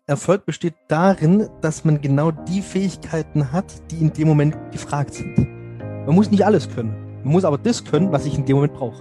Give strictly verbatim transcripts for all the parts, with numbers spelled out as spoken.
Erfolg besteht darin, dass man genau die Fähigkeiten hat, die in dem Moment gefragt sind. Man muss nicht alles können. Man muss aber das können, was ich in dem Moment brauche.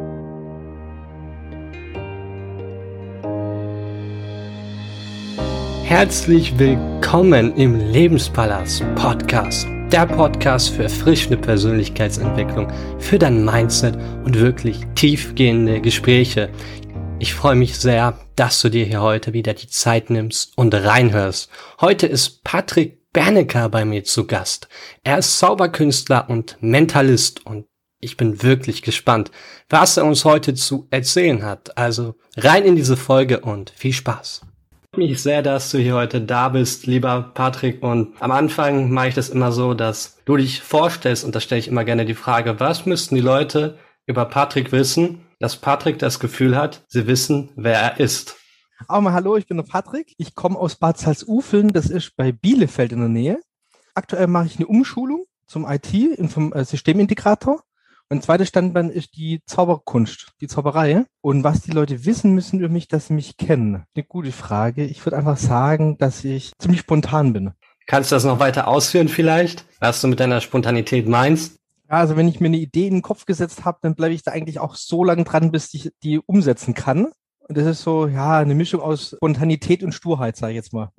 Herzlich willkommen im Lebenspalast Podcast. Der Podcast für erfrischende Persönlichkeitsentwicklung, für dein Mindset und wirklich tiefgehende Gespräche. Ich freue mich sehr, dass du dir hier heute wieder die Zeit nimmst und reinhörst. Heute ist Patrick Bernecker bei mir zu Gast. Er ist Zauberkünstler und Mentalist und ich bin wirklich gespannt, was er uns heute zu erzählen hat. Also rein in diese Folge und viel Spaß. Ich freue mich sehr, dass du hier heute da bist, lieber Patrick. Und am Anfang mache ich das immer so, dass du dich vorstellst und da stelle ich immer gerne die Frage, was müssten die Leute über Patrick wissen, dass Patrick das Gefühl hat, sie wissen, wer er ist. Auch mal hallo, ich bin der Patrick. Ich komme aus Bad Salzuflen, das ist bei Bielefeld in der Nähe. Aktuell mache ich eine Umschulung zum I T, äh, Systemintegrator. Mein zweites Standbein ist die Zauberkunst, die Zauberei. Und was die Leute wissen müssen über mich, dass sie mich kennen. Eine gute Frage. Ich würde einfach sagen, dass ich ziemlich spontan bin. Kannst du das noch weiter ausführen vielleicht, was du mit deiner Spontanität meinst? Ja, also wenn ich mir eine Idee in den Kopf gesetzt habe, dann bleibe ich da eigentlich auch so lange dran, bis ich die umsetzen kann. Und das ist so, ja, eine Mischung aus Spontanität und Sturheit, sage ich jetzt mal.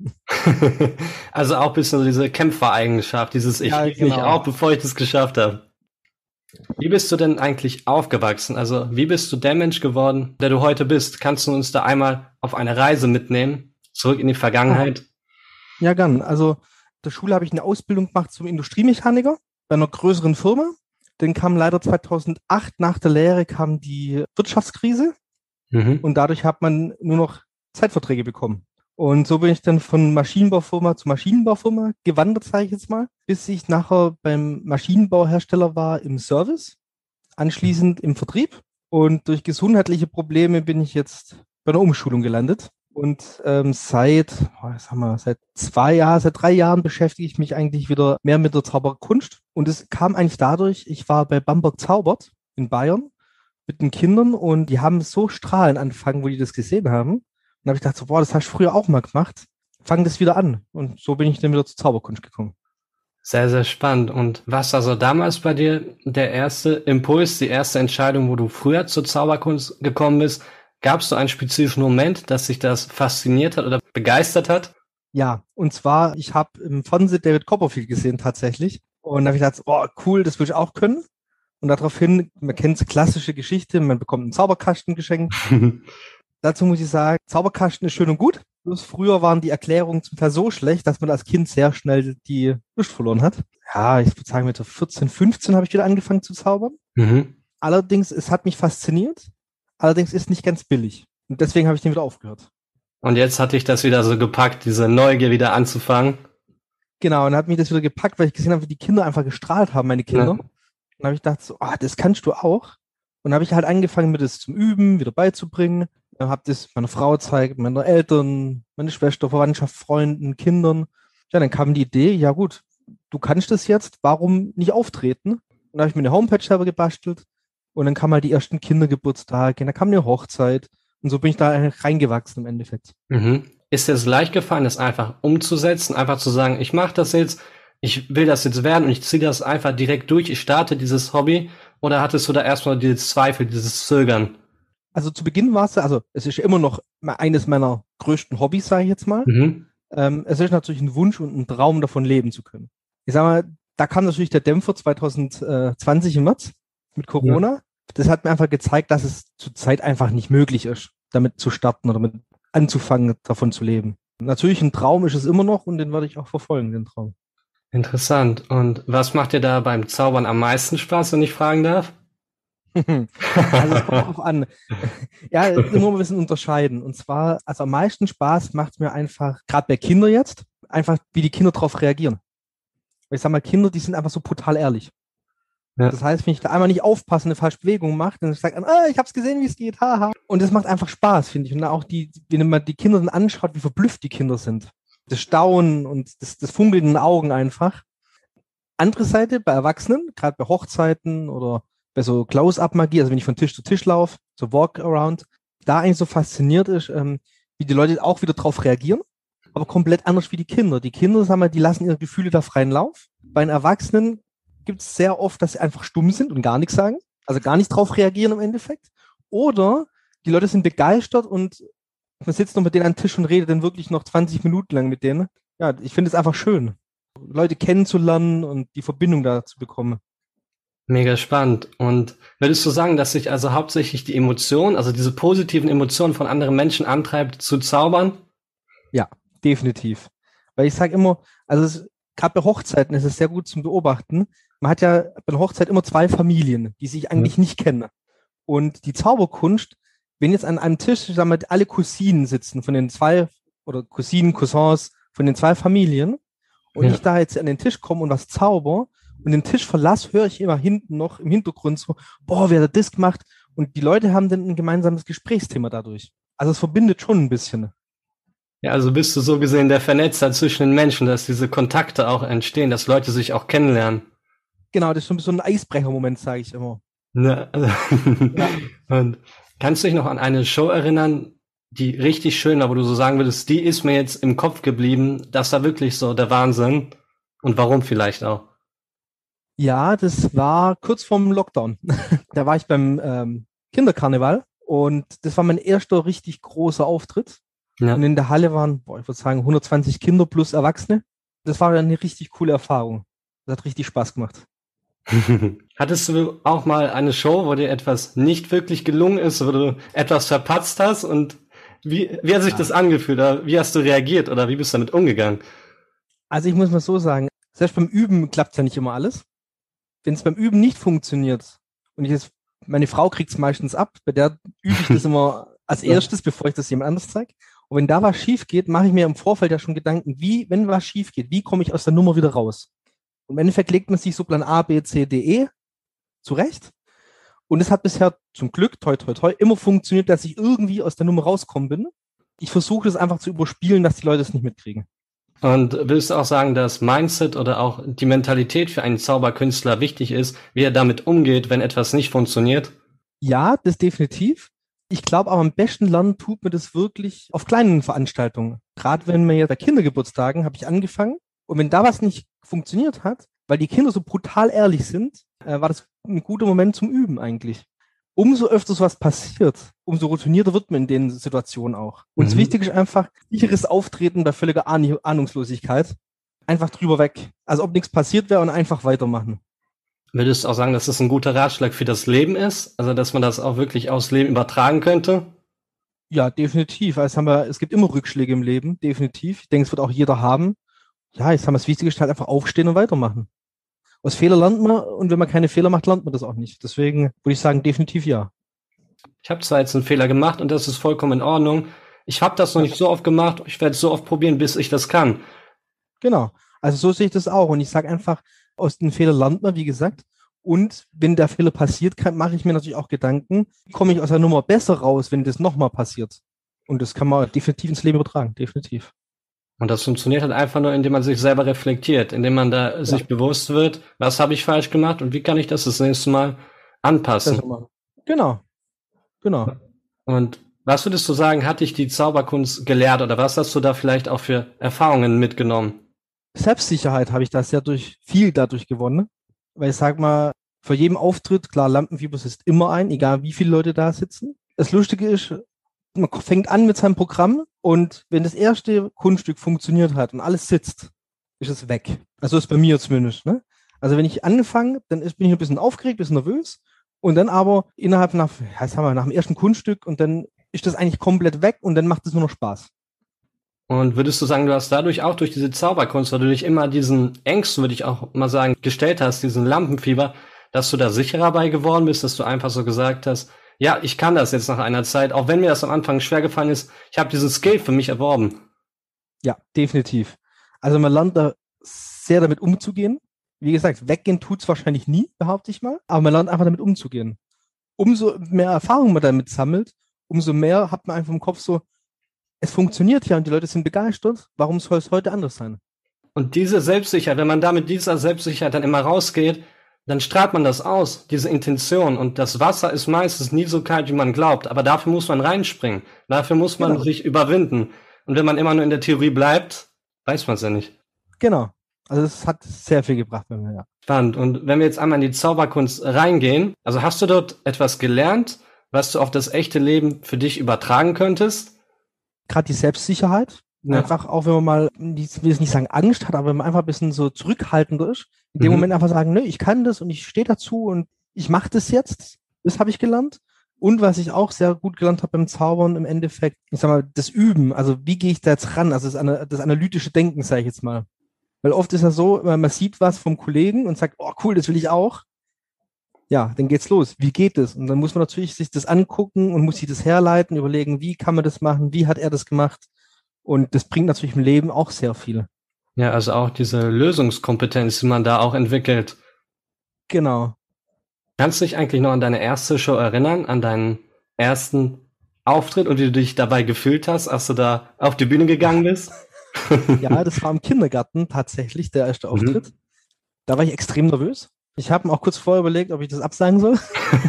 Also auch ein bisschen so diese Kämpfereigenschaft, dieses Ich Ja, gebe genau. mich auf, bevor ich das geschafft habe. Wie bist du denn eigentlich aufgewachsen? Also wie bist du der Mensch geworden, der du heute bist? Kannst du uns da einmal auf eine Reise mitnehmen, zurück in die Vergangenheit? Ja, gern. Also in der Schule habe ich eine Ausbildung gemacht zum Industriemechaniker bei einer größeren Firma. Dann kam leider zweitausendacht nach der Lehre kam die Wirtschaftskrise Mhm. und dadurch hat man nur noch Zeitverträge bekommen. Und so bin ich dann von Maschinenbaufirma zu Maschinenbaufirma gewandert, sage ich jetzt mal, bis ich nachher beim Maschinenbauhersteller war im Service, anschließend im Vertrieb. Und durch gesundheitliche Probleme bin ich jetzt bei einer Umschulung gelandet. Und ähm, seit, oh, was haben wir, seit zwei Jahren, seit drei Jahren beschäftige ich mich eigentlich wieder mehr mit der Zauberkunst. Und es kam eigentlich dadurch, ich war bei Bamberg Zaubert in Bayern mit den Kindern und die haben so Strahlen angefangen, wo die das gesehen haben. Und habe ich gedacht, so, boah, das hast du früher auch mal gemacht. Fang das wieder an. Und so bin ich dann wieder zur Zauberkunst gekommen. Sehr, sehr spannend. Und was also damals bei dir der erste Impuls, die erste Entscheidung, wo du früher zur Zauberkunst gekommen bist? Gab es so einen spezifischen Moment, dass sich das fasziniert hat oder begeistert hat? Ja, und zwar, ich habe im Fernsehen David Copperfield gesehen tatsächlich. Und da habe ich gedacht, boah, cool, das will ich auch können. Und daraufhin, man kennt die klassische Geschichte, man bekommt einen Zauberkasten geschenkt. Dazu muss ich sagen, Zauberkasten ist schön und gut. Bloß früher waren die Erklärungen zum Teil so schlecht, dass man als Kind sehr schnell die Lust verloren hat. Ja, ich würde sagen, mit vierzehn, fünfzehn habe ich wieder angefangen zu zaubern. Mhm. Allerdings, es hat mich fasziniert. Allerdings ist nicht ganz billig. Und deswegen habe ich den wieder aufgehört. Und jetzt hatte ich das wieder so gepackt, diese Neugier wieder anzufangen. Genau, und dann hat mich das wieder gepackt, weil ich gesehen habe, wie die Kinder einfach gestrahlt haben, meine Kinder. Ja. Und dann habe ich gedacht, so, ah, das kannst du auch. Und dann habe ich halt angefangen, mir das zum Üben, wieder beizubringen. Dann habe das meiner Frau gezeigt, meinen Eltern, meine Schwester, Verwandtschaft, Freunden, Kindern. Ja, dann kam die Idee, ja gut, du kannst das jetzt, warum nicht auftreten? Und dann habe ich mir eine Homepage selber gebastelt. Und dann kamen halt die ersten Kindergeburtstage, dann kam eine Hochzeit. Und so bin ich da reingewachsen im Endeffekt. Mhm. Ist dir es leicht gefallen, das einfach umzusetzen, einfach zu sagen, ich mache das jetzt, ich will das jetzt werden und ich ziehe das einfach direkt durch, ich starte dieses Hobby? Oder hattest du da erstmal dieses Zweifel, dieses Zögern? Also zu Beginn war es, also es ist immer noch eines meiner größten Hobbys, sage ich jetzt mal. Mhm. Ähm, es ist natürlich ein Wunsch und ein Traum, davon leben zu können. Ich sag mal, da kam natürlich der Dämpfer zwanzig zwanzig im März mit Corona. Ja. Das hat mir einfach gezeigt, dass es zurzeit einfach nicht möglich ist, damit zu starten oder mit anzufangen, davon zu leben. Natürlich ein Traum ist es immer noch und den werde ich auch verfolgen, den Traum. Interessant. Und was macht dir da beim Zaubern am meisten Spaß, wenn ich fragen darf? Also es kommt drauf an. Ja, immer ein bisschen unterscheiden. Und zwar, also am meisten Spaß macht es mir einfach, gerade bei Kindern jetzt, einfach wie die Kinder darauf reagieren. Ich sag mal, Kinder, die sind einfach so brutal ehrlich. Ja. Das heißt, wenn ich da einmal nicht aufpasse, eine falsche Bewegung mache, dann sagt man, ah, ich hab's gesehen, wie es geht, haha. Und das macht einfach Spaß, finde ich. Und auch die, wenn man die Kinder dann anschaut, wie verblüfft die Kinder sind. Das Staunen und das, das Funkeln in den Augen einfach. Andere Seite, bei Erwachsenen, gerade bei Hochzeiten oder bei so Close-Up-Magie, also wenn ich von Tisch zu Tisch laufe, so Walk-Around, da eigentlich so fasziniert ist, ähm, wie die Leute auch wieder drauf reagieren. aber komplett anders wie die Kinder. Die Kinder, sagen wir, die lassen ihre Gefühle da freien Lauf. Bei den Erwachsenen gibt es sehr oft, dass sie einfach stumm sind und gar nichts sagen, also gar nicht drauf reagieren im Endeffekt. Oder die Leute sind begeistert und man sitzt noch mit denen an den Tisch und redet dann wirklich noch zwanzig Minuten lang mit denen. Ja, ich finde es einfach schön, Leute kennenzulernen und die Verbindung da zu bekommen. Mega spannend. Und würdest du sagen, dass sich also hauptsächlich die Emotionen, also diese positiven Emotionen von anderen Menschen antreibt, zu zaubern? Ja, definitiv. Weil ich sage immer, also gerade bei Hochzeiten ist es sehr gut zum Beobachten. Man hat ja bei einer Hochzeit immer zwei Familien, die sich eigentlich ja. nicht kennen. Und die Zauberkunst, wenn jetzt an einem Tisch, sagen wir, alle Cousinen sitzen von den zwei, oder Cousinen, Cousins von den zwei Familien, und ja. ich da jetzt an den Tisch komme und was zauber und den Tisch verlasse, höre ich immer hinten noch im Hintergrund so, boah, wer hat das gemacht? Und die Leute haben dann ein gemeinsames Gesprächsthema dadurch. Also es verbindet schon ein bisschen. Ja, also bist du so gesehen der Vernetzer zwischen den Menschen, dass diese Kontakte auch entstehen, dass Leute sich auch kennenlernen. Genau, das ist so ein Eisbrecher-Moment, sage ich immer. Ja, also ja. Und kannst du dich noch an eine Show erinnern, die richtig schön war, wo du so sagen würdest, die ist mir jetzt im Kopf geblieben, das war wirklich so der Wahnsinn. Und warum vielleicht auch? Ja, das war kurz vorm Lockdown. Da war ich beim ähm, Kinderkarneval und das war mein erster richtig großer Auftritt. Ja. Und in der Halle waren, boah, ich würde sagen, hundertzwanzig Kinder plus Erwachsene. Das war eine richtig coole Erfahrung. Das hat richtig Spaß gemacht. Hattest du auch mal eine Show, wo dir etwas nicht wirklich gelungen ist, wo du etwas verpatzt hast? Und wie, wie hat sich ja. das angefühlt? Oder wie hast du reagiert? Oder wie bist du damit umgegangen? Also ich muss mal so sagen, selbst beim Üben klappt ja nicht immer alles. Wenn es beim Üben nicht funktioniert und ich jetzt, meine Frau kriegt es meistens ab, bei der übe ich das immer als erstes, bevor ich das jemand anders zeige. Und wenn da was schief geht, mache ich mir im Vorfeld ja schon Gedanken, wie, wenn was schief geht, wie komme ich aus der Nummer wieder raus? Und im Endeffekt legt man sich so Plan A, B, C, D, E zurecht. Und es hat bisher zum Glück, toi, toi, toi, immer funktioniert, dass ich irgendwie aus der Nummer rauskommen bin. Ich versuche das einfach zu überspielen, dass die Leute es nicht mitkriegen. Und willst du auch sagen, dass Mindset oder auch die Mentalität für einen Zauberkünstler wichtig ist, wie er damit umgeht, wenn etwas nicht funktioniert? Ja, das definitiv. Ich glaube aber am besten lernen tut mir das wirklich auf kleinen Veranstaltungen. Gerade wenn wir ja bei Kindergeburtstagen habe ich angefangen und wenn da was nicht funktioniert hat, weil die Kinder so brutal ehrlich sind, äh, war das ein guter Moment zum Üben eigentlich. Umso öfter was passiert, umso routinierter wird man in den Situationen auch. Und mhm. das Wichtige ist einfach sicheres Auftreten bei völliger Ahn- Ahnungslosigkeit. Einfach drüber weg. Also ob nichts passiert wäre und einfach weitermachen. Würdest du auch sagen, dass das ein guter Ratschlag für das Leben ist? Also dass man das auch wirklich aufs Leben übertragen könnte? Ja, definitiv. Also haben wir, es gibt immer Rückschläge im Leben, definitiv. Ich denke, es wird auch jeder haben. Ja, jetzt haben wir das Wichtigste halt einfach aufstehen und weitermachen. Aus Fehler lernt man und wenn man keine Fehler macht, lernt man das auch nicht. Deswegen würde ich sagen, definitiv ja. Ich habe zwar jetzt einen Fehler gemacht und das ist vollkommen in Ordnung. Ich habe das noch nicht so oft gemacht. Ich werde es so oft probieren, bis ich das kann. Genau. Also so sehe ich das auch. Und ich sage einfach, aus den Fehlern lernt man, wie gesagt. Und wenn der Fehler passiert, kann, mache ich mir natürlich auch Gedanken, komme ich aus der Nummer besser raus, wenn das nochmal passiert. Und das kann man definitiv ins Leben übertragen, definitiv. Und das funktioniert halt einfach nur, indem man sich selber reflektiert, indem man da ja. sich bewusst wird, was habe ich falsch gemacht und wie kann ich das das nächste Mal anpassen. Genau, genau. Und was würdest du sagen, hat dich die Zauberkunst gelehrt oder was hast du da vielleicht auch für Erfahrungen mitgenommen? Selbstsicherheit habe ich da sehr durch, viel dadurch gewonnen, weil ich sag mal, vor jedem Auftritt, klar, Lampenfieber sitzt immer ein, egal wie viele Leute da sitzen. Das Lustige ist, man fängt an mit seinem Programm und wenn das erste Kunststück funktioniert hat und alles sitzt, ist es weg. Also ist bei mir zumindest. Ne? Also wenn ich anfange, dann ist, bin ich ein bisschen aufgeregt, ein bisschen nervös und dann aber innerhalb nach, heißt haben wir, nach dem ersten Kunststück und dann ist das eigentlich komplett weg und dann macht es nur noch Spaß. Und würdest du sagen, du hast dadurch auch durch diese Zauberkunst, weil du dich immer diesen Ängsten, würde ich auch mal sagen, gestellt hast, diesen Lampenfieber, dass du da sicherer bei geworden bist, dass du einfach so gesagt hast, ja, ich kann das jetzt nach einer Zeit, auch wenn mir das am Anfang schwer gefallen ist, ich habe diesen Skill für mich erworben. Ja, definitiv. Also man lernt da sehr damit umzugehen. Wie gesagt, weggehen tut's wahrscheinlich nie, behaupte ich mal, aber man lernt einfach damit umzugehen. Umso mehr Erfahrung man damit sammelt, umso mehr hat man einfach im Kopf so, es funktioniert ja und die Leute sind begeistert, warum soll es heute anders sein? Und diese Selbstsicherheit, wenn man da mit dieser Selbstsicherheit dann immer rausgeht, dann strahlt man das aus, diese Intention. Und das Wasser ist meistens nie so kalt, wie man glaubt. Aber dafür muss man reinspringen. Dafür muss man genau. sich überwinden. Und wenn man immer nur in der Theorie bleibt, weiß man es ja nicht. Genau. Also es hat sehr viel gebracht bei mir, ja. Spannend. Und wenn wir jetzt einmal in die Zauberkunst reingehen, also hast du dort etwas gelernt, was du auf das echte Leben für dich übertragen könntest? Gerade die Selbstsicherheit. Ja. Einfach auch, wenn man mal, ich will jetzt nicht sagen Angst hat, aber wenn man einfach ein bisschen so zurückhaltender ist, in dem mhm. Moment einfach sagen, nö, ich kann das und ich stehe dazu und ich mache das jetzt. Das habe ich gelernt. Und was ich auch sehr gut gelernt habe beim Zaubern im Endeffekt, ich sag mal, das Üben. Also wie gehe ich da jetzt ran? Also das, das analytische Denken, sage ich jetzt mal. Weil oft ist ja so, man sieht was vom Kollegen und sagt, oh cool, das will ich auch. Ja, dann geht's los. Wie geht es? Und dann muss man natürlich sich das angucken und muss sich das herleiten, überlegen, wie kann man das machen? Wie hat er das gemacht? Und das bringt natürlich im Leben auch sehr viel. Ja, also auch diese Lösungskompetenz, die man da auch entwickelt. Genau. Kannst du dich eigentlich noch an deine erste Show erinnern, an deinen ersten Auftritt und wie du dich dabei gefühlt hast, als du da auf die Bühne gegangen bist? Ja, das war im Kindergarten tatsächlich, der erste Auftritt. Mhm. Da war ich extrem nervös. Ich habe mir auch kurz vorher überlegt, ob ich das absagen soll.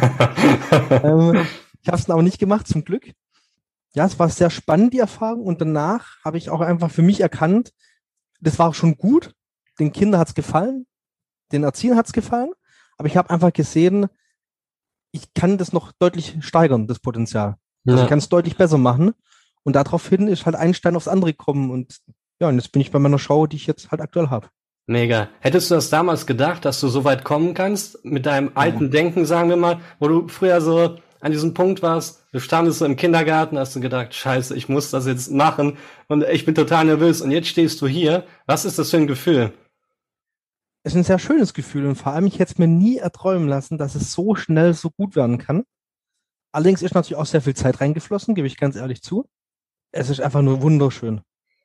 ähm, ich habe es dann aber nicht gemacht, zum Glück. Ja, es war sehr spannend, die Erfahrung. Und danach habe ich auch einfach für mich erkannt, das war schon gut. Den Kindern hat's gefallen, den Erziehern hat's gefallen. Aber ich habe einfach gesehen, ich kann das noch deutlich steigern, das Potenzial. Ja. Also ich kann es deutlich besser machen. Und daraufhin ist halt ein Stein aufs andere gekommen. Und ja, und jetzt bin ich bei meiner Show, die ich jetzt halt aktuell habe. Mega. Hättest du das damals gedacht, dass du so weit kommen kannst mit deinem alten ja. Denken, sagen wir mal, wo du früher so an diesem Punkt warst, du standest so im Kindergarten, hast du gedacht, scheiße, ich muss das jetzt machen und ich bin total nervös und jetzt stehst du hier. Was ist das für ein Gefühl? Es ist ein sehr schönes Gefühl und vor allem, ich hätte es mir nie erträumen lassen, dass es so schnell so gut werden kann. Allerdings ist natürlich auch sehr viel Zeit reingeflossen, gebe ich ganz ehrlich zu. Es ist einfach nur wunderschön.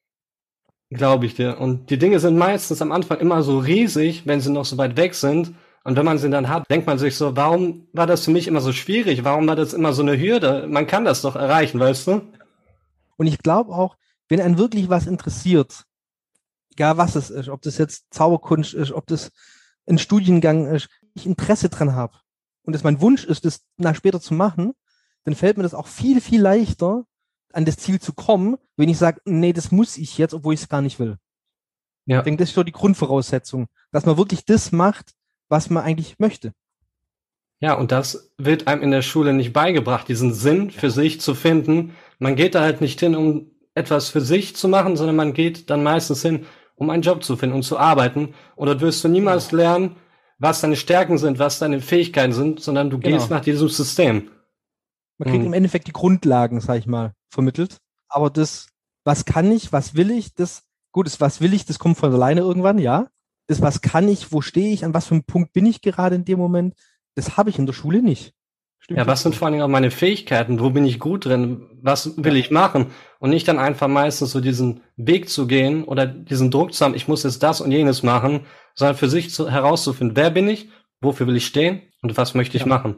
Glaube ich dir. Und die Dinge sind meistens am Anfang immer so riesig, wenn sie noch so weit weg sind. Und wenn man sie dann hat, denkt man sich so, warum war das für mich immer so schwierig? Warum war das immer so eine Hürde? Man kann das doch erreichen, weißt du? Und ich glaube auch, wenn einen wirklich was interessiert, egal was es ist, ob das jetzt Zauberkunst ist, ob das ein Studiengang ist, ich Interesse dran habe und es mein Wunsch ist, das nach später zu machen, dann fällt mir das auch viel, viel leichter, an das Ziel zu kommen, wenn ich sage, nee, das muss ich jetzt, obwohl ich es gar nicht will. Ja. Ich denke, das ist so die Grundvoraussetzung, dass man wirklich das macht, was man eigentlich möchte. Ja, und das wird einem in der Schule nicht beigebracht, diesen Sinn für sich zu finden. Man geht da halt nicht hin, um etwas für sich zu machen, sondern man geht dann meistens hin, um einen Job zu finden und zu arbeiten. Und dort wirst du niemals ja. lernen, was deine Stärken sind, was deine Fähigkeiten sind, sondern du genau. gehst nach diesem System. Man kriegt hm. im Endeffekt die Grundlagen, sag ich mal, vermittelt. Aber das, was kann ich, was will ich, das, gut, das, was will ich, das kommt von alleine irgendwann, ja. Das, was kann ich, wo stehe ich, an was für einem Punkt bin ich gerade in dem Moment, das habe ich in der Schule nicht. Stimmt ja, was sind vor allen Dingen auch meine Fähigkeiten? Wo bin ich gut drin? Was will ja. ich machen? Und nicht dann einfach meistens so diesen Weg zu gehen oder diesen Druck zu haben, ich muss jetzt das und jenes machen, sondern für sich zu, herauszufinden, wer bin ich, wofür will ich stehen und was möchte ich ja. machen.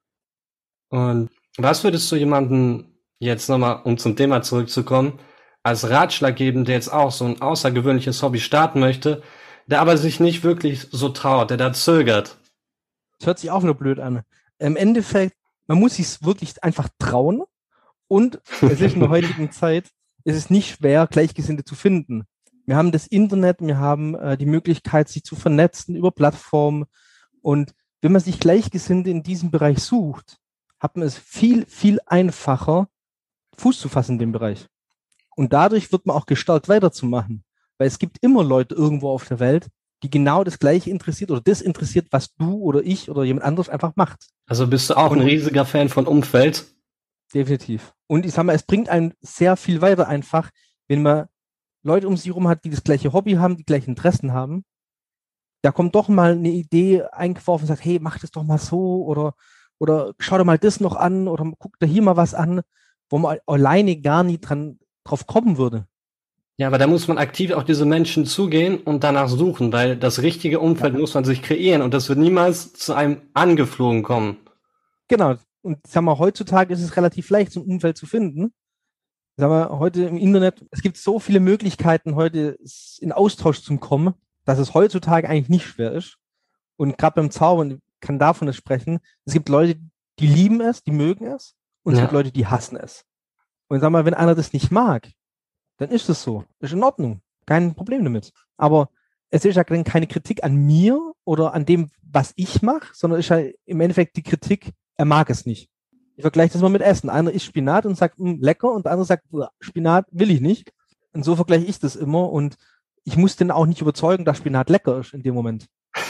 Und was würdest du jemanden jetzt nochmal, um zum Thema zurückzukommen, als Ratschlag geben, der jetzt auch so ein außergewöhnliches Hobby starten möchte, der aber sich nicht wirklich so traut, der da zögert? Das hört sich auch nur blöd an. Im Endeffekt, man muss sich wirklich einfach trauen und es ist in der heutigen Zeit, es ist nicht schwer, Gleichgesinnte zu finden. Wir haben das Internet, wir haben äh, die Möglichkeit, sich zu vernetzen über Plattformen und wenn man sich Gleichgesinnte in diesem Bereich sucht, hat man es viel, viel einfacher, Fuß zu fassen in dem Bereich. Und dadurch wird man auch gestärkt weiterzumachen, weil es gibt immer Leute irgendwo auf der Welt, die genau das Gleiche interessiert oder das interessiert, was du oder ich oder jemand anderes einfach macht. Also bist du auch und ein riesiger Fan von Umfeld? Definitiv. Und ich sag mal, es bringt einen sehr viel weiter einfach, wenn man Leute um sich herum hat, die das gleiche Hobby haben, die gleichen Interessen haben. Da kommt doch mal eine Idee eingeworfen und sagt, hey, mach das doch mal so oder, oder schau dir mal das noch an oder guck da hier mal was an, wo man alleine gar nie dran drauf kommen würde. Ja, aber da muss man aktiv auf diese Menschen zugehen und danach suchen, weil das richtige Umfeld ja. muss man sich kreieren und das wird niemals zu einem angeflogen kommen. Genau. Und sag mal, heutzutage ist es relativ leicht, so ein Umfeld zu finden. Sag mal, heute im Internet, es gibt so viele Möglichkeiten, heute in Austausch zu kommen, dass es heutzutage eigentlich nicht schwer ist. Und gerade beim Zaubern, ich kann davon sprechen, es gibt Leute, die lieben es, die mögen es und es ja. gibt Leute, die hassen es. Und sag mal, wenn einer das nicht mag, dann ist es so. Ist in Ordnung. Kein Problem damit. Aber es ist ja dann keine Kritik an mir oder an dem, was ich mache, sondern ist ja im Endeffekt die Kritik, er mag es nicht. Ich vergleiche das mal mit Essen. Einer isst Spinat und sagt, lecker, und der andere sagt, Spinat will ich nicht. Und so vergleiche ich das immer, und ich muss den auch nicht überzeugen, dass Spinat lecker ist in dem Moment.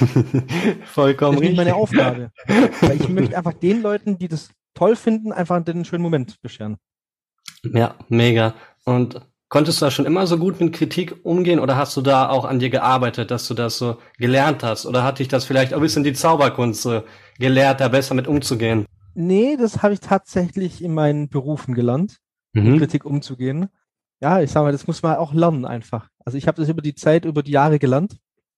Vollkommen das ist nicht meine Aufgabe. Weil ich möchte einfach den Leuten, die das toll finden, einfach den schönen Moment bescheren. Ja, mega. Und konntest du da schon immer so gut mit Kritik umgehen, oder hast du da auch an dir gearbeitet, dass du das so gelernt hast? Oder hat dich das vielleicht auch ein bisschen die Zauberkunst so gelehrt, da besser mit umzugehen? Nee, das habe ich tatsächlich in meinen Berufen gelernt, Mhm. mit Kritik umzugehen. Ja, ich sag mal, das muss man auch lernen einfach. Also ich habe das über die Zeit, über die Jahre gelernt,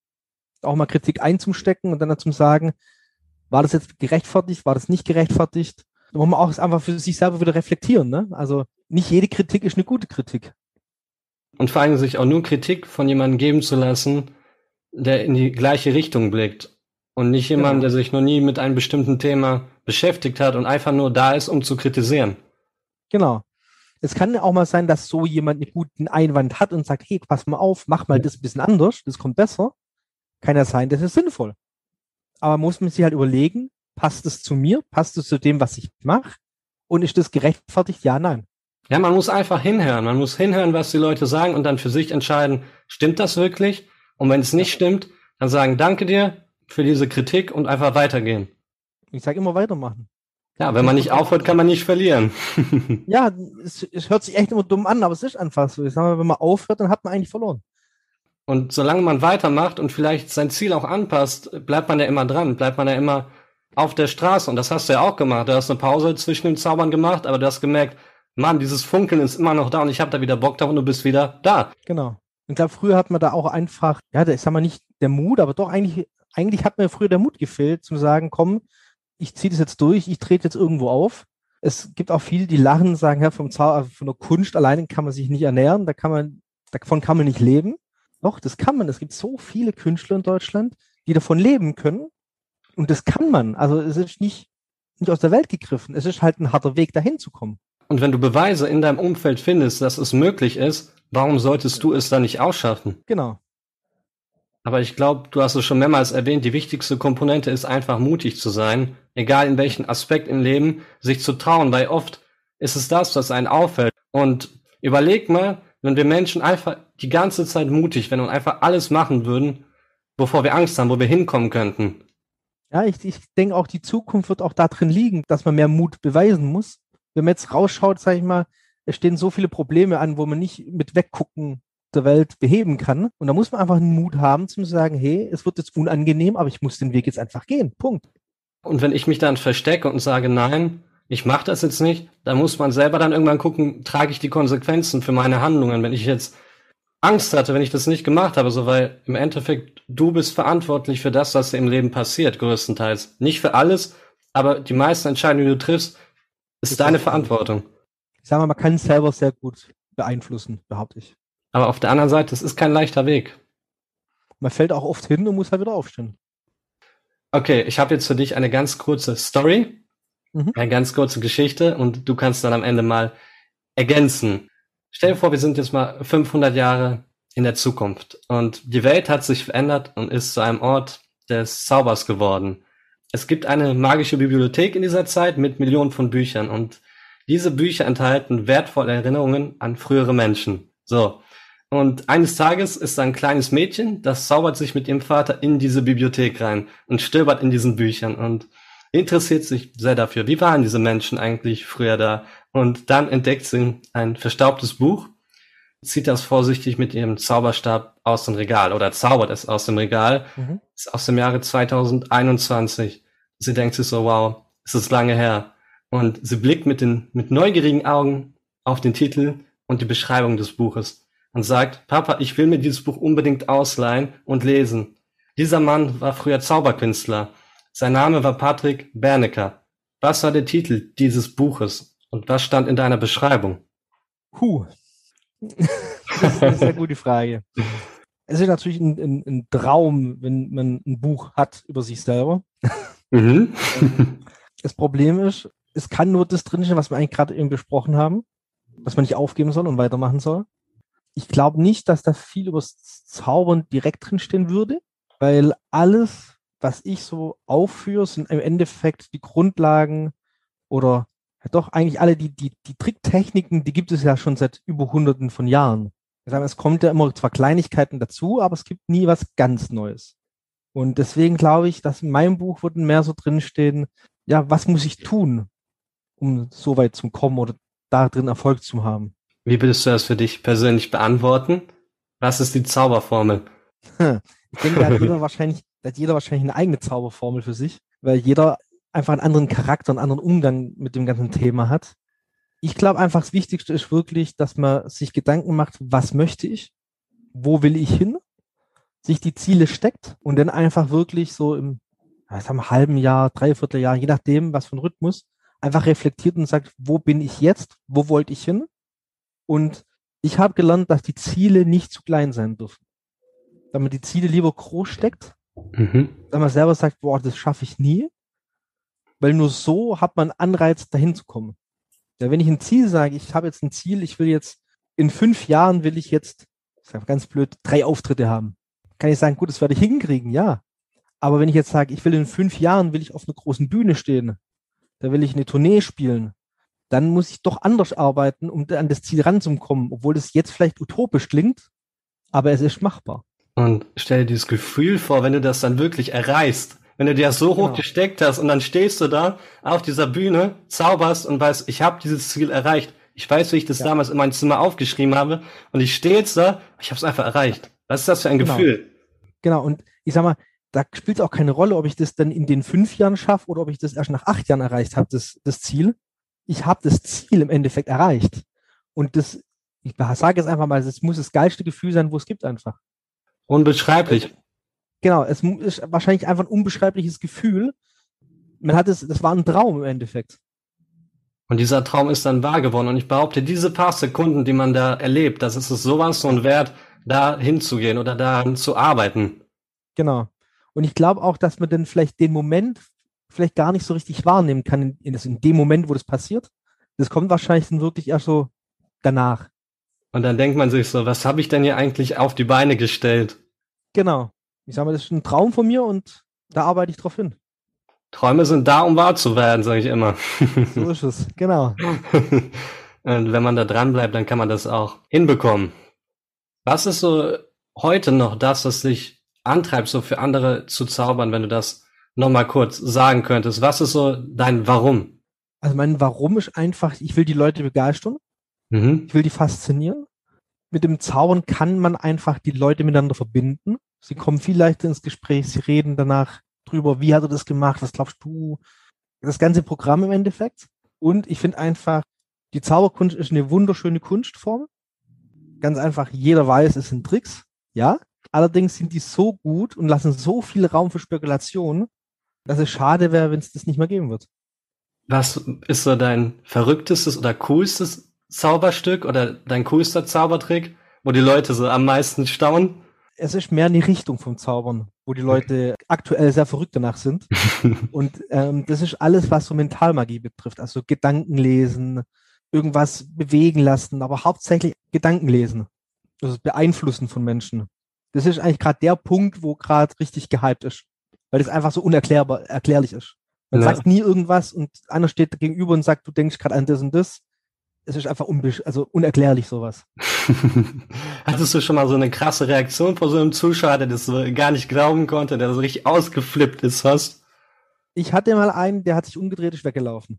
auch mal Kritik einzustecken und dann zum sagen, war das jetzt gerechtfertigt, war das nicht gerechtfertigt? Da muss man auch einfach für sich selber wieder reflektieren, ne? Also nicht jede Kritik ist eine gute Kritik. Und vor allem sich auch nur Kritik von jemandem geben zu lassen, der in die gleiche Richtung blickt. Und nicht jemand, Genau. der sich noch nie mit einem bestimmten Thema beschäftigt hat und einfach nur da ist, um zu kritisieren. Genau. Es kann auch mal sein, dass so jemand einen guten Einwand hat und sagt, hey, pass mal auf, mach mal das ein bisschen anders, das kommt besser. Kann ja sein, das ist sinnvoll. Aber muss man sich halt überlegen, passt es zu mir, passt es zu dem, was ich mache, und ist das gerechtfertigt? Ja, nein. Ja, man muss einfach hinhören. Man muss hinhören, was die Leute sagen, und dann für sich entscheiden, stimmt das wirklich? Und wenn es nicht ja. stimmt, dann sagen, danke dir für diese Kritik und einfach weitergehen. Ich sage immer weitermachen. Ja, wenn man nicht aufhört, kann man nicht verlieren. Ja, es, es hört sich echt immer dumm an, aber es ist einfach so. Ich sag mal, wenn man aufhört, dann hat man eigentlich verloren. Und solange man weitermacht und vielleicht sein Ziel auch anpasst, bleibt man ja immer dran, bleibt man ja immer auf der Straße. Und das hast du ja auch gemacht. Du hast eine Pause zwischen den Zaubern gemacht, aber du hast gemerkt, Mann, dieses Funkeln ist immer noch da und ich habe da wieder Bock drauf und du bist wieder da. Genau. Ich glaube, früher hat man da auch einfach, ja, ich sag mal nicht der Mut, aber doch eigentlich, eigentlich hat mir früher der Mut gefehlt, zu sagen, komm, ich ziehe das jetzt durch, ich trete jetzt irgendwo auf. Es gibt auch viele, die lachen und sagen, ja, vom Zau- von der Kunst alleine kann man sich nicht ernähren, da kann man, davon kann man nicht leben. Doch, das kann man. Es gibt so viele Künstler in Deutschland, die davon leben können. Und das kann man. Also es ist nicht, nicht aus der Welt gegriffen. Es ist halt ein harter Weg, dahin zu kommen. Und wenn du Beweise in deinem Umfeld findest, dass es möglich ist, warum solltest du es dann nicht ausschaffen? Genau. Aber ich glaube, du hast es schon mehrmals erwähnt, die wichtigste Komponente ist einfach mutig zu sein, egal in welchem Aspekt im Leben, sich zu trauen, weil oft ist es das, was einen auffällt. Und überleg mal, wenn wir Menschen einfach die ganze Zeit mutig wären und einfach alles machen würden, bevor wir Angst haben, wo wir hinkommen könnten. Ja, ich, ich denke auch, die Zukunft wird auch da drin liegen, dass man mehr Mut beweisen muss. Wenn man jetzt rausschaut, sage ich mal, es stehen so viele Probleme an, wo man nicht mit Weggucken der Welt beheben kann. Und da muss man einfach einen Mut haben, zu sagen, hey, es wird jetzt unangenehm, aber ich muss den Weg jetzt einfach gehen. Punkt. Und wenn ich mich dann verstecke und sage, nein, ich mache das jetzt nicht, dann muss man selber dann irgendwann gucken, trage ich die Konsequenzen für meine Handlungen. Wenn ich jetzt Angst hatte, wenn ich das nicht gemacht habe, so, weil im Endeffekt du bist verantwortlich für das, was im Leben passiert, größtenteils. Nicht für alles, aber die meisten Entscheidungen, die du triffst, ist deine Verantwortung. Ich sage mal, man kann es selber sehr gut beeinflussen, behaupte ich. Aber auf der anderen Seite, es ist kein leichter Weg. Man fällt auch oft hin und muss halt wieder aufstehen. Okay, ich habe jetzt für dich eine ganz kurze Story, mhm. eine ganz kurze Geschichte, und du kannst dann am Ende mal ergänzen. Stell dir vor, wir sind jetzt mal fünfhundert Jahre in der Zukunft und die Welt hat sich verändert und ist zu einem Ort des Zaubers geworden. Es gibt eine magische Bibliothek in dieser Zeit mit Millionen von Büchern, und diese Bücher enthalten wertvolle Erinnerungen an frühere Menschen. So. Und eines Tages ist ein kleines Mädchen, das zaubert sich mit ihrem Vater in diese Bibliothek rein und stöbert in diesen Büchern und interessiert sich sehr dafür. Wie waren diese Menschen eigentlich früher da? Und dann entdeckt sie ein verstaubtes Buch, zieht das vorsichtig mit ihrem Zauberstab aus dem Regal oder zaubert es aus dem Regal. Mhm. Ist aus dem Jahre zweitausendeinundzwanzig. Sie denkt sich so, wow, es ist lange her. Und sie blickt mit den mit neugierigen Augen auf den Titel und die Beschreibung des Buches und sagt, Papa, ich will mir dieses Buch unbedingt ausleihen und lesen. Dieser Mann war früher Zauberkünstler. Sein Name war Patrick Bernecker. Was war der Titel dieses Buches und was stand in deiner Beschreibung? Puh. Das ist eine sehr gute Frage. Es ist natürlich ein, ein, ein Traum, wenn man ein Buch hat über sich selber. Mhm. Das Problem ist, es kann nur das drinstehen, was wir eigentlich gerade eben besprochen haben, dass man nicht aufgeben soll und weitermachen soll. Ich glaube nicht, dass da viel über das Zaubern direkt drinstehen würde, weil alles, was ich so aufführe, sind im Endeffekt die Grundlagen oder ja doch eigentlich alle die, die, die Tricktechniken, die gibt es ja schon seit über Hunderten von Jahren. Ich sage, es kommt ja immer zwar Kleinigkeiten dazu, aber es gibt nie was ganz Neues. Und deswegen glaube ich, dass in meinem Buch würden mehr so drinstehen, ja, was muss ich tun, um so weit zu kommen oder da drin Erfolg zu haben. Wie würdest du das für dich persönlich beantworten? Was ist die Zauberformel? Ich denke, da hat jeder wahrscheinlich, da hat jeder wahrscheinlich eine eigene Zauberformel für sich, weil jeder einfach einen anderen Charakter, einen anderen Umgang mit dem ganzen Thema hat. Ich glaube einfach, das Wichtigste ist wirklich, dass man sich Gedanken macht, was möchte ich, wo will ich hin, sich die Ziele steckt und dann einfach wirklich so im, ich sag mal, halben Jahr, dreiviertel Jahr, je nachdem, was für ein Rhythmus, einfach reflektiert und sagt, wo bin ich jetzt, wo wollte ich hin? Und ich habe gelernt, dass die Ziele nicht zu klein sein dürfen. Wenn man die Ziele lieber groß steckt, mhm. wenn man selber sagt, boah, das schaffe ich nie, weil nur so hat man Anreiz, dahin zu kommen. Ja, wenn ich ein Ziel sage, ich habe jetzt ein Ziel, ich will jetzt, in fünf Jahren will ich jetzt, ich sage ganz blöd, drei Auftritte haben. Kann ich sagen, gut, das werde ich hinkriegen, ja. Aber wenn ich jetzt sage, ich will in fünf Jahren, will ich auf einer großen Bühne stehen, da will ich eine Tournee spielen, dann muss ich doch anders arbeiten, um an das Ziel ranzukommen, obwohl das jetzt vielleicht utopisch klingt, aber es ist machbar. Und stell dir dieses Gefühl vor, wenn du das dann wirklich erreichst, wenn du dir das so hoch genau. gesteckt hast und dann stehst du da auf dieser Bühne, zauberst und weißt, ich habe dieses Ziel erreicht. Ich weiß, wie ich das ja. damals in meinem Zimmer aufgeschrieben habe und ich stehe jetzt da, ich habe es einfach erreicht. Was ist das für ein genau. Gefühl? Genau, und ich sag mal, da spielt es auch keine Rolle, ob ich das dann in den fünf Jahren schaffe oder ob ich das erst nach acht Jahren erreicht habe, das, das Ziel. Ich habe das Ziel im Endeffekt erreicht. Und das, ich sage jetzt einfach mal, es muss das geilste Gefühl sein, wo es gibt einfach. Unbeschreiblich. Genau, es ist wahrscheinlich einfach ein unbeschreibliches Gefühl. Man hat es, das war ein Traum im Endeffekt. Und dieser Traum ist dann wahr geworden. Und ich behaupte, diese paar Sekunden, die man da erlebt, das ist es sowas von wert, da hinzugehen oder da zu arbeiten. Genau. Und ich glaube auch, dass man dann vielleicht den Moment vielleicht gar nicht so richtig wahrnehmen kann, in, in, in dem Moment, wo das passiert. Das kommt wahrscheinlich dann wirklich erst so danach. Und dann denkt man sich so, was habe ich denn hier eigentlich auf die Beine gestellt? Genau. Ich sage mal, das ist ein Traum von mir und da arbeite ich drauf hin. Träume sind da, um wahr zu werden, sage ich immer. So ist es, genau. Und wenn man da dran bleibt, dann kann man das auch hinbekommen. Was ist so heute noch das, was dich antreibt, so für andere zu zaubern, wenn du das nochmal kurz sagen könntest? Was ist so dein Warum? Also mein Warum ist einfach, ich will die Leute begeistern. Mhm. Ich will die faszinieren. Mit dem Zaubern kann man einfach die Leute miteinander verbinden. Sie kommen viel leichter ins Gespräch, sie reden danach drüber, wie hat er das gemacht, was glaubst du? Das ganze Programm im Endeffekt. Und ich finde einfach, die Zauberkunst ist eine wunderschöne Kunstform. Ganz einfach, jeder weiß, es sind Tricks, ja. Allerdings sind die so gut und lassen so viel Raum für Spekulation, dass es schade wäre, wenn es das nicht mehr geben wird. Was ist so dein verrücktestes oder coolstes Zauberstück oder dein coolster Zaubertrick, wo die Leute so am meisten staunen? Es ist mehr eine Richtung vom Zaubern, wo die Leute aktuell sehr verrückt danach sind. Und ähm, das ist alles, was so Mentalmagie betrifft. Also Gedanken lesen, irgendwas bewegen lassen, aber hauptsächlich Gedanken lesen. Also das Beeinflussen von Menschen. Das ist eigentlich gerade der Punkt, wo gerade richtig gehypt ist. Weil das einfach so unerklärbar, erklärlich ist. Man ja. sagt nie irgendwas und einer steht gegenüber und sagt, du denkst gerade an das und das. Es ist einfach unbe- also unerklärlich sowas. Hattest du schon mal so eine krasse Reaktion vor so einem Zuschauer, der das so gar nicht glauben konnte, der so richtig ausgeflippt ist fast? Ich hatte mal einen, der hat sich umgedreht, ist weggelaufen.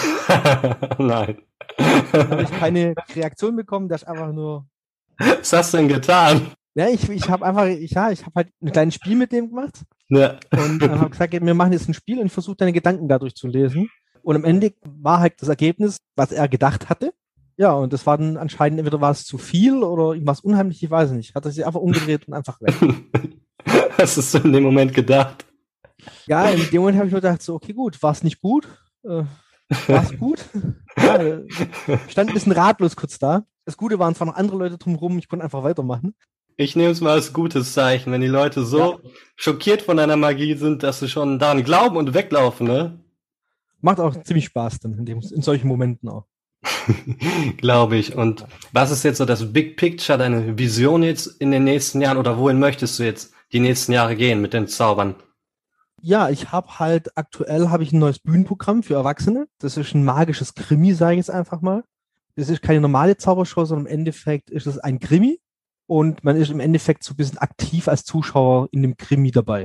Nein. Da habe ich keine Reaktion bekommen, der ist einfach nur... Was hast du denn getan? Ja, ich, ich habe einfach, ich, ja, ich habe halt ein kleines Spiel mit dem gemacht. Ja. Und äh, habe gesagt, wir machen jetzt ein Spiel und ich versuche deine Gedanken dadurch zu lesen. Und am Ende war halt das Ergebnis, was er gedacht hatte. Ja, und das war dann anscheinend, entweder war es zu viel oder ihm war es unheimlich, ich weiß nicht. Hat er sich einfach umgedreht und einfach weg. Was hast du in dem Moment gedacht? Ja, in dem Moment habe ich mir gedacht, so, okay, gut, war es nicht gut? Äh, war es gut? Ja, stand ein bisschen ratlos kurz da. Das Gute waren zwar noch andere Leute drumherum, ich konnte einfach weitermachen. Ich nehme es mal als gutes Zeichen, wenn die Leute so ja. schockiert von deiner Magie sind, dass sie schon daran glauben und weglaufen, ne? Macht auch ziemlich Spaß dann in, dem, in solchen Momenten auch. Glaube ich. Und was ist jetzt so das Big Picture, deine Vision jetzt in den nächsten Jahren oder wohin möchtest du jetzt die nächsten Jahre gehen mit den Zaubern? Ja, ich habe halt aktuell habe ich ein neues Bühnenprogramm für Erwachsene. Das ist ein magisches Krimi, sage ich jetzt einfach mal. Das ist keine normale Zaubershow, sondern im Endeffekt ist es ein Krimi und man ist im Endeffekt so ein bisschen aktiv als Zuschauer in dem Krimi dabei.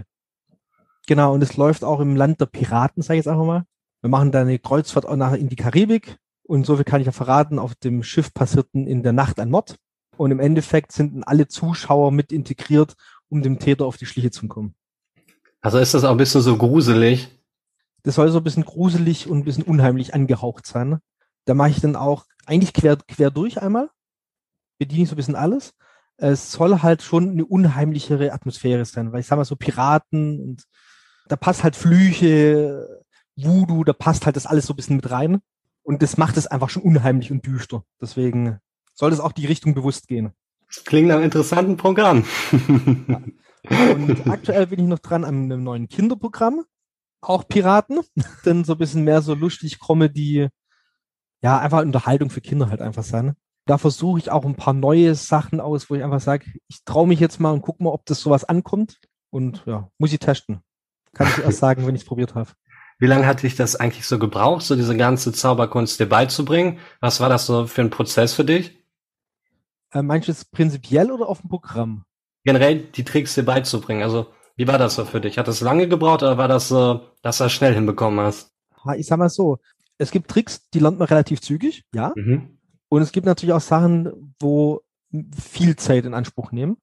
Genau, und es läuft auch im Land der Piraten, sage ich jetzt einfach mal. Wir machen da eine Kreuzfahrt auch nachher in die Karibik und so viel kann ich ja verraten, auf dem Schiff passierten in der Nacht ein Mord und im Endeffekt sind alle Zuschauer mit integriert, um dem Täter auf die Schliche zu kommen. Also ist das auch ein bisschen so gruselig? Das soll so ein bisschen gruselig und ein bisschen unheimlich angehaucht sein. Da mache ich dann auch eigentlich quer, quer durch einmal, bediene ich so ein bisschen alles. Es soll halt schon eine unheimlichere Atmosphäre sein, weil ich sag mal so Piraten und da passt halt Flüche, Voodoo, da passt halt das alles so ein bisschen mit rein. Und das macht es einfach schon unheimlich und düster. Deswegen soll das auch die Richtung bewusst gehen. Das klingt nach einem interessanten Programm. Ja. Und aktuell bin ich noch dran an einem neuen Kinderprogramm. Auch Piraten. Dann so ein bisschen mehr so lustig Comedy. Ja, einfach Unterhaltung für Kinder halt einfach sein. Da versuche ich auch ein paar neue Sachen aus, wo ich einfach sage, ich traue mich jetzt mal und guck mal, ob das sowas ankommt. Und ja, muss ich testen. Kann ich erst sagen, wenn ich es probiert habe. Wie lange hat dich das eigentlich so gebraucht, so diese ganze Zauberkunst dir beizubringen? Was war das so für ein Prozess für dich? Äh, meinst du es prinzipiell oder auf dem Programm? Generell die Tricks dir beizubringen. Also wie war das so für dich? Hat das lange gebraucht oder war das so, dass du das schnell hinbekommen hast? Ha, ich sag mal so, es gibt Tricks, die lernt man relativ zügig, ja. Mhm. Und es gibt natürlich auch Sachen, wo viel Zeit in Anspruch nehmen.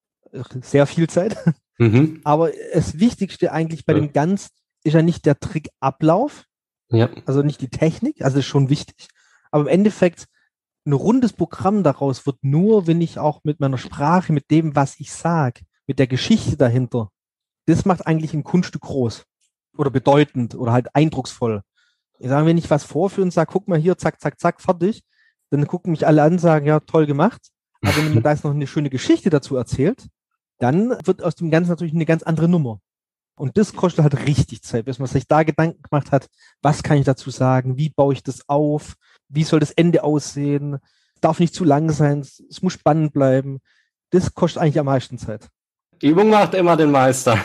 Sehr viel Zeit. Mhm. Aber das Wichtigste eigentlich bei Ja. dem Ganzen ist ja nicht der Trickablauf, Ja. also nicht die Technik, also ist schon wichtig. Aber im Endeffekt, ein rundes Programm daraus wird nur, wenn ich auch mit meiner Sprache, mit dem, was ich sage, mit der Geschichte dahinter, das macht eigentlich ein Kunststück groß oder bedeutend oder halt eindrucksvoll. Ich sage, wenn ich was vorführe und sage, guck mal hier, zack, zack, zack, fertig, dann gucken mich alle an und sagen, ja, toll gemacht. Aber wenn man da jetzt noch eine schöne Geschichte dazu erzählt, dann wird aus dem Ganzen natürlich eine ganz andere Nummer. Und das kostet halt richtig Zeit, bis man sich da Gedanken gemacht hat, was kann ich dazu sagen, wie baue ich das auf, wie soll das Ende aussehen, darf nicht zu lang sein, es muss spannend bleiben. Das kostet eigentlich am meisten Zeit. Übung macht immer den Meister.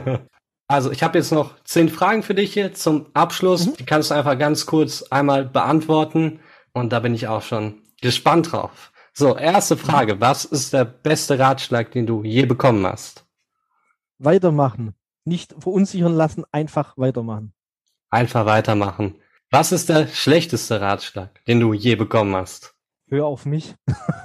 Also ich habe jetzt noch zehn Fragen für dich hier zum Abschluss. Mhm. Die kannst du einfach ganz kurz einmal beantworten und da bin ich auch schon gespannt drauf. So, erste Frage. Was ist der beste Ratschlag, den du je bekommen hast? Weitermachen. Nicht verunsichern lassen, einfach weitermachen. Einfach weitermachen. Was ist der schlechteste Ratschlag, den du je bekommen hast? Hör auf mich.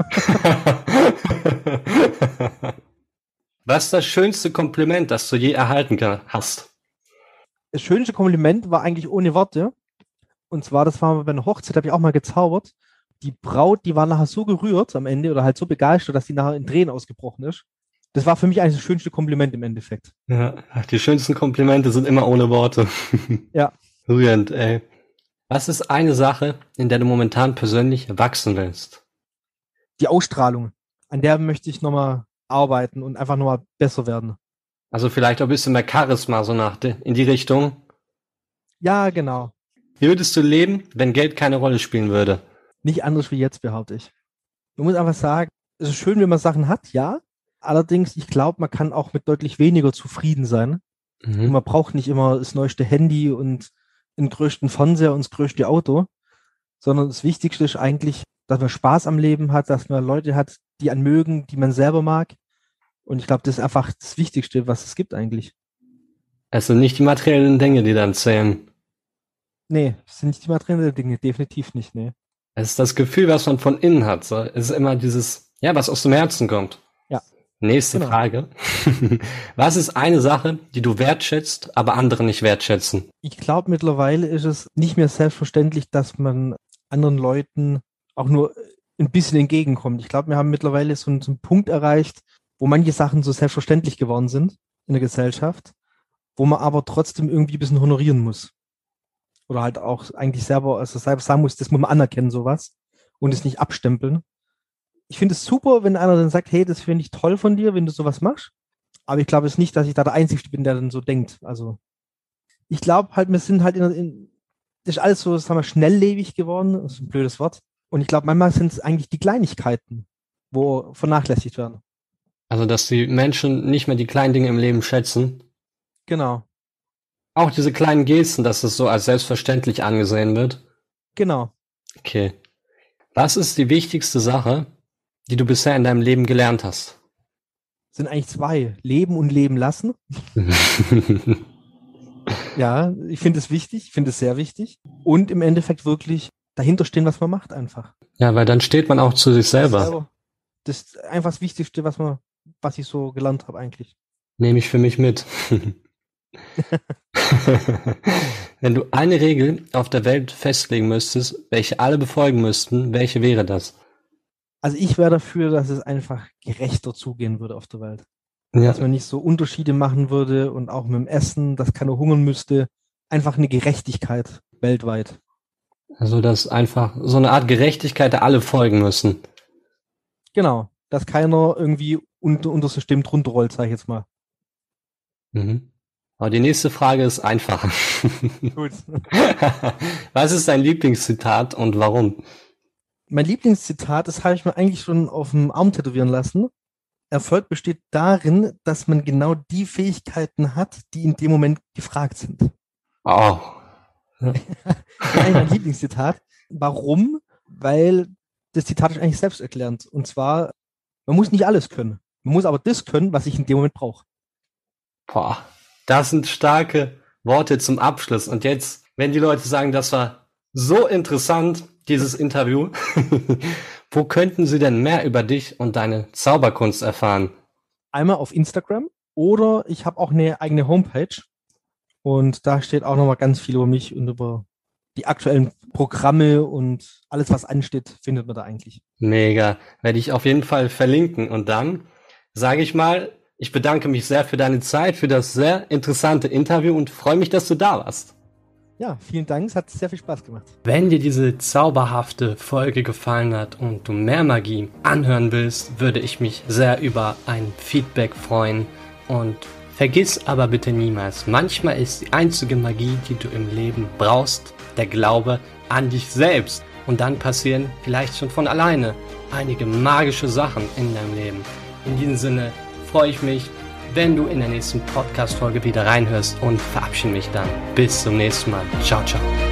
Was ist das schönste Kompliment, das du je erhalten hast? Das schönste Kompliment war eigentlich ohne Worte. Und zwar, das war bei einer Hochzeit, habe ich auch mal gezaubert. Die Braut, die war nachher so gerührt am Ende oder halt so begeistert, dass sie nachher in Tränen ausgebrochen ist. Das war für mich eigentlich das schönste Kompliment im Endeffekt. Ja, die schönsten Komplimente sind immer ohne Worte. Ja. Rührend, ey. Was ist eine Sache, in der du momentan persönlich wachsen willst? Die Ausstrahlung. An der möchte ich nochmal arbeiten und einfach nochmal besser werden. Also vielleicht auch ein bisschen mehr Charisma, so nach de- in die Richtung. Ja, genau. Wie würdest du leben, wenn Geld keine Rolle spielen würde? Nicht anders wie jetzt, behaupte ich. Man muss einfach sagen, es ist schön, wenn man Sachen hat, ja. Allerdings, ich glaube, man kann auch mit deutlich weniger zufrieden sein. Und Mhm. man braucht nicht immer das neueste Handy und den größten Fernseher und das größte Auto, sondern das Wichtigste ist eigentlich, dass man Spaß am Leben hat, dass man Leute hat, die einen mögen, die man selber mag. Und ich glaube, das ist einfach das Wichtigste, was es gibt eigentlich. Es sind nicht die materiellen Dinge, die dann zählen. Nee, das sind nicht die materiellen Dinge, definitiv nicht, nee. Es ist das Gefühl, was man von innen hat. So. Es ist immer dieses, ja, was aus dem Herzen kommt. Ja. Nächste Genau. Frage. Was ist eine Sache, die du wertschätzt, aber andere nicht wertschätzen? Ich glaube, mittlerweile ist es nicht mehr selbstverständlich, dass man anderen Leuten auch nur ein bisschen entgegenkommt. Ich glaube, wir haben mittlerweile so einen, so einen Punkt erreicht, wo manche Sachen so selbstverständlich geworden sind in der Gesellschaft, wo man aber trotzdem irgendwie ein bisschen honorieren muss. Oder halt auch eigentlich selber, also selber sagen muss, das muss man anerkennen, sowas, und es nicht abstempeln. Ich finde es super, wenn einer dann sagt, hey, das finde ich toll von dir, wenn du sowas machst. Aber ich glaube es nicht, dass ich da der Einzige bin, der dann so denkt. Also ich glaube halt, wir sind halt in, in das ist alles so, sagen wir, schnelllebig geworden. Das ist ein blödes Wort. Und ich glaube, manchmal sind es eigentlich die Kleinigkeiten, wo vernachlässigt werden. Also, dass die Menschen nicht mehr die kleinen Dinge im Leben schätzen. Genau. Auch diese kleinen Gesten, dass es so als selbstverständlich angesehen wird. Genau. Okay. Was ist die wichtigste Sache, die du bisher in deinem Leben gelernt hast? Sind eigentlich zwei. Leben und leben lassen. Ja, ich finde es wichtig. Ich finde es sehr wichtig. Und im Endeffekt wirklich dahinter stehen, was man macht einfach. Ja, weil dann steht man auch zu sich selber. Das ist einfach das Wichtigste, was man, was ich so gelernt habe eigentlich. Nehme ich für mich mit. Wenn du eine Regel auf der Welt festlegen müsstest, welche alle befolgen müssten, welche wäre das? Also ich wäre dafür, dass es einfach gerechter zugehen würde auf der Welt. Ja. Dass man nicht so Unterschiede machen würde und auch mit dem Essen, dass keiner hungern müsste. Einfach eine Gerechtigkeit weltweit. Also dass einfach so eine Art Gerechtigkeit, der alle folgen müssen. Genau, dass keiner irgendwie unter unser System drunter rollt, sag ich jetzt mal. Mhm. Aber die nächste Frage ist einfacher. Gut. Was ist dein Lieblingszitat und warum? Mein Lieblingszitat, das habe ich mir eigentlich schon auf dem Arm tätowieren lassen. Erfolg besteht darin, dass man genau die Fähigkeiten hat, die in dem Moment gefragt sind. Oh. Ja. Das ist eigentlich mein Lieblingszitat. Warum? Weil das Zitat ist eigentlich selbsterklärend. Und zwar, man muss nicht alles können. Man muss aber das können, was ich in dem Moment brauche. Boah, das sind starke Worte zum Abschluss. Und jetzt, wenn die Leute sagen, das war so interessant, dieses Interview, wo könnten sie denn mehr über dich und deine Zauberkunst erfahren? Einmal auf Instagram oder ich habe auch eine eigene Homepage und da steht auch nochmal ganz viel über mich und über die aktuellen Programme und alles, was ansteht, findet man da eigentlich. Mega, werde ich auf jeden Fall verlinken. Und dann sage ich mal, ich bedanke mich sehr für deine Zeit, für das sehr interessante Interview und freue mich, dass du da warst. Ja, vielen Dank, es hat sehr viel Spaß gemacht. Wenn dir diese zauberhafte Folge gefallen hat und du mehr Magie anhören willst, würde ich mich sehr über ein Feedback freuen. Und vergiss aber bitte niemals, manchmal ist die einzige Magie, die du im Leben brauchst, der Glaube an dich selbst. Und dann passieren vielleicht schon von alleine einige magische Sachen in deinem Leben. In diesem Sinne freue ich mich, wenn du in der nächsten Podcast-Folge wieder reinhörst und verabschiede mich dann. Bis zum nächsten Mal. Ciao, ciao.